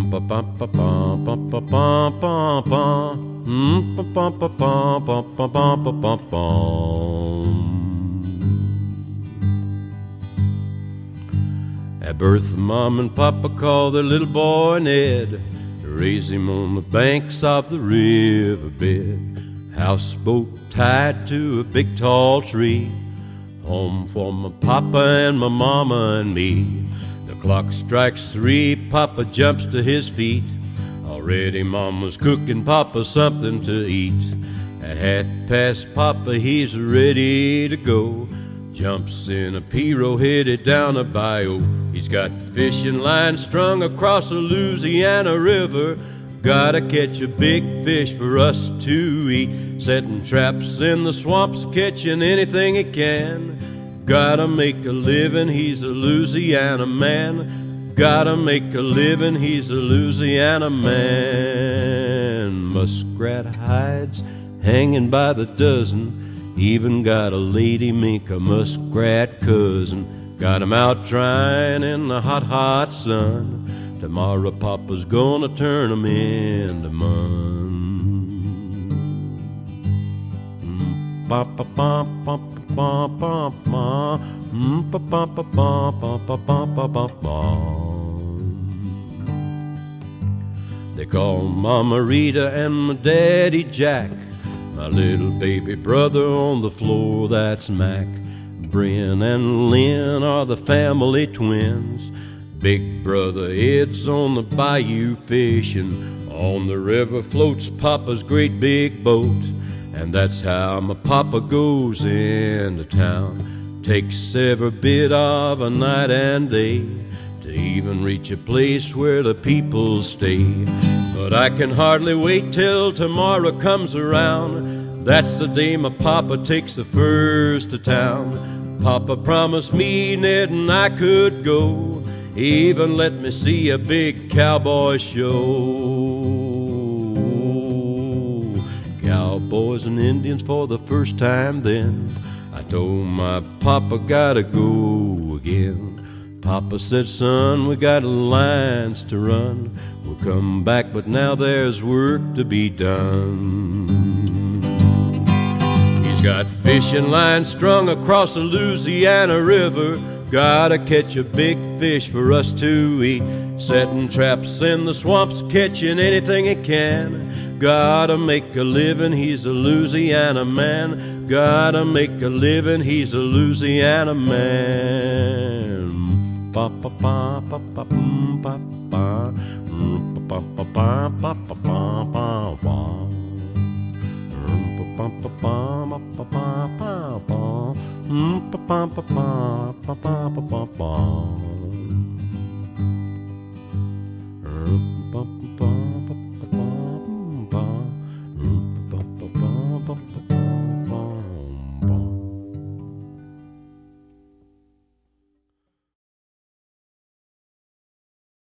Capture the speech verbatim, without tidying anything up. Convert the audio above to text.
pa pa pa pa pa pa pa pa pa. Mm, pa pa pa pa pa pa pa pa pa pa. At birth, Mom and Papa called their little boy Ned to raise him on the banks of the riverbed. Houseboat tied to a big tall tree, home for my papa and my mama and me. The clock strikes three, Papa jumps to his feet. Already Mama's cooking Papa something to eat. At half past, Papa, he's ready to go. Jumps in a pirogue headed down a bayou. He's got fishing lines strung across the Louisiana River. Gotta catch a big fish for us to eat. Setting traps in the swamps, catching anything he can. Gotta make a living, he's a Louisiana man. Gotta make a living, he's a Louisiana man. Muskrat hides hanging by the dozen. Even got a lady mink, a muskrat cousin. Got 'em out drying in the hot, hot sun. Tomorrow Papa's gonna turn 'em into mun. Pa pa pa pa pa pa pa. Pa pa pa pa pa pa pa pa pa. They call Mama Rita and my Daddy Jack. My little baby brother on the floor, that's Mac. Bryn and Lynn are the family twins. Big brother Ed's on the bayou fishing. On the river floats Papa's great big boat. And that's how my Papa goes into town. Takes every bit of a night and day to even reach a place where the people stay. But I can hardly wait till tomorrow comes around. That's the day my Papa takes the first to town. Papa promised me Ned and I could go. He even let me see a big cowboy show. Cowboys and Indians for the first time then. I told my Papa gotta go again. Papa said, son, we got lines to run. We'll come back, but now there's work to be done. He's got fishing lines strung across the Louisiana River. Gotta catch a big fish for us to eat. Setting traps in the swamps, catching anything he can. Gotta make a living, he's a Louisiana man. Gotta make a living, he's a Louisiana man. Pa pa pa pa pa pa pa pa pa pa pa pa pa pa pa. Pa pa pa pa pa pa pa pa pa pa pa pa pa pa pa.